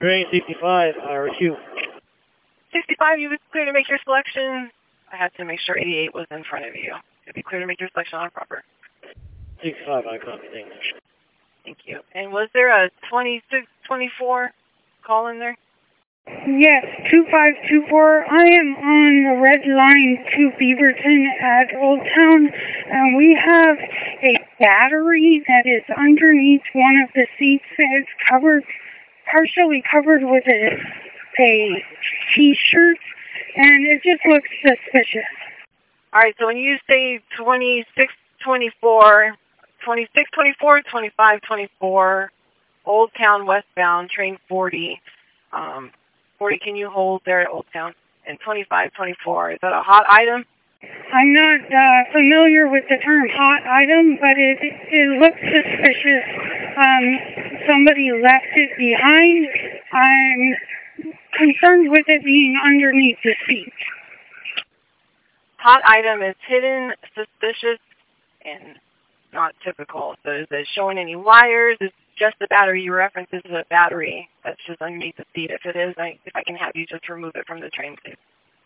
Train 65, RQ. 65, you would clear to make your selection. I had to make sure 88 was in front of you. You'd be clear to make your selection on proper. 65, I copy, thanks. Thank you. And was there a 2624 call in there? Yes, 2524. I am on the red line to Beaverton at Old Town, and we have a battery that is underneath one of the seats that is partially covered with a t-shirt, and it just looks suspicious. All right, so when you say 2624, 2624, 2524, Old Town westbound, train 40. 40, can you hold there at Old Town? And 2524, is that a hot item? I'm not familiar with the term hot item, but it looks suspicious. Somebody left it behind. I'm concerned with it being underneath the seat. Hot item is hidden, suspicious, and not typical. So is it showing any wires? Is just the battery you reference is a battery that's just underneath the seat? If it is, if I can have you just remove it from the train, please.